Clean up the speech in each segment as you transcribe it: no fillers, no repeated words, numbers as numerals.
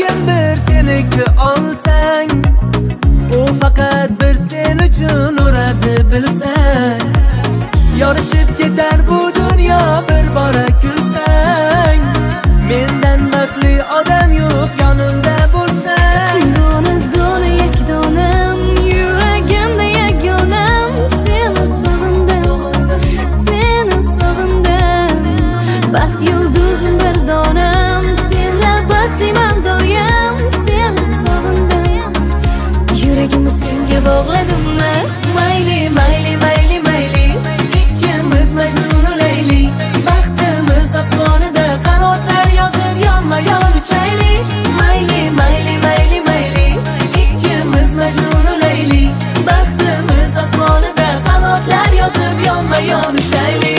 Yuragim bir seniki olsang, u faqat bir sen uchun uradi bilsang. Yorishib ketar bu dunyo bir bora kulsang. Mendan baxtli odam yo'q yonimda bo'lsang. Dona dona yakdonam, yuragimda yagonam. Seni sog'indim, seni sog'indim. Baxt yulduzim bir donam, senla baxtliman doim. Seni sog'indim, yuragimni senga bog'ladim. Mayli mayli mayli mayli, ikkimiz Majnun u Layli. Baxtimiz osmonida qanotlar yozib yonma-yon uchayli. Mayli mayli mayli mayli, ikkimiz Majnun u Layli. Baxtimiz osmonida qanotlar yozib yonma-yon uchayli.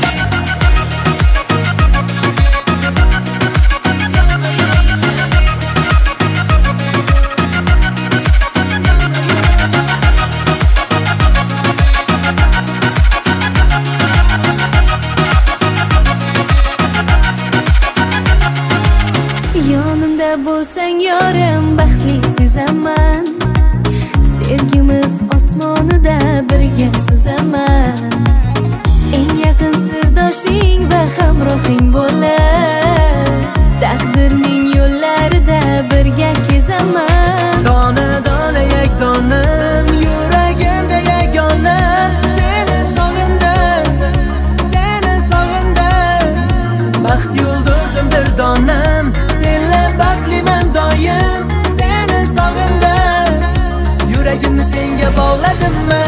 Yonimda bo'lsang yorim, baxtli sezaman. Sevgimiz osmonida birga suzaman. Eng yaqin sirdoshing va hamrohing bo'lib, taqdirning yo'llarida birga kezaman. Dona dona yakdonam, yuragimda yagonam. Seni sog'indim, seni sog'indim. Baxt yulduzim bir donam, senla baxtliman doim. Seni sog'indim, yuragimni senga bog'ladim.